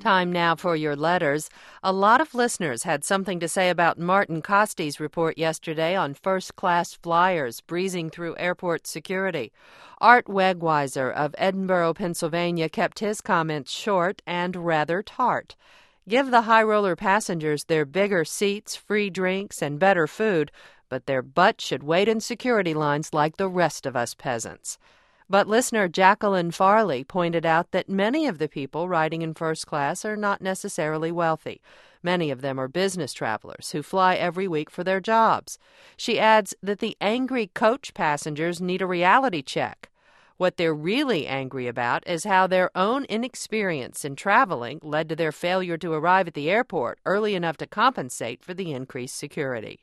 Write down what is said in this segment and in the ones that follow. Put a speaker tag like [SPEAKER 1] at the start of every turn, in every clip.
[SPEAKER 1] Time now for your letters. A lot of listeners had something to say about Martin Costi's report yesterday on first-class flyers breezing through airport security. Art Wegweiser of Edinburgh, Pennsylvania, kept his comments short and rather tart. Give the high-roller passengers their bigger seats, free drinks, and better food, but their butts should wait in security lines like the rest of us peasants. But listener Jacqueline Farley pointed out that many of the people riding in first class are not necessarily wealthy. Many of them are business travelers who fly every week for their jobs. She adds that the angry coach passengers need a reality check. What they're really angry about is how their own inexperience in traveling led to their failure to arrive at the airport early enough to compensate for the increased security.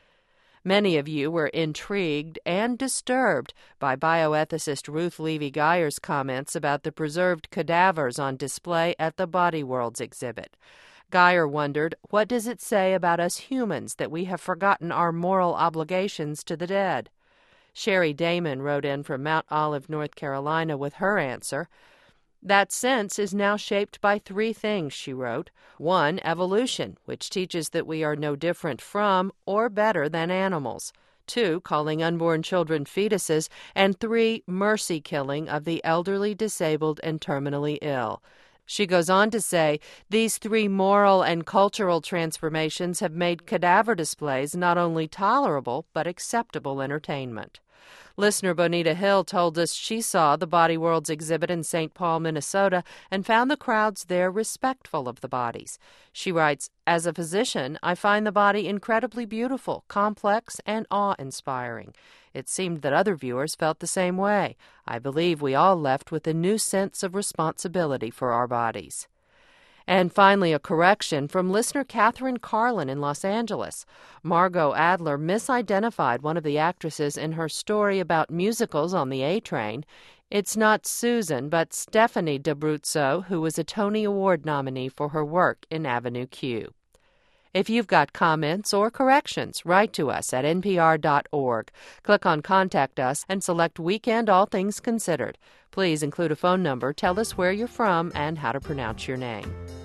[SPEAKER 1] Many of you were intrigued and disturbed by bioethicist Ruth Levy-Geyer's comments about the preserved cadavers on display at the Body Worlds exhibit. Geyer wondered, what does it say about us humans that we have forgotten our moral obligations to the dead? Sherry Damon wrote in from Mount Olive, North Carolina, with her answer. That sense is now shaped by three things, she wrote. 1, evolution, which teaches that we are no different from or better than animals. 2, calling unborn children fetuses. And 3, mercy killing of the elderly, disabled, and terminally ill. She goes on to say, these three moral and cultural transformations have made cadaver displays not only tolerable but acceptable entertainment. Listener Bonita Hill told us she saw the Body Worlds exhibit in St. Paul, Minnesota, and found the crowds there respectful of the bodies. She writes, as a physician, I find the body incredibly beautiful, complex, and awe-inspiring. It seemed that other viewers felt the same way. I believe we all left with a new sense of responsibility for our bodies. And finally, a correction from listener Catherine Carlin in Los Angeles. Margot Adler misidentified one of the actresses in her story about musicals on the A Train. It's not Susan, but Stephanie D'Abruzzo, who was a Tony Award nominee for her work in Avenue Q. If you've got comments or corrections, write to us at npr.org. Click on Contact Us and select Weekend All Things Considered. Please include a phone number, tell us where you're from, and how to pronounce your name.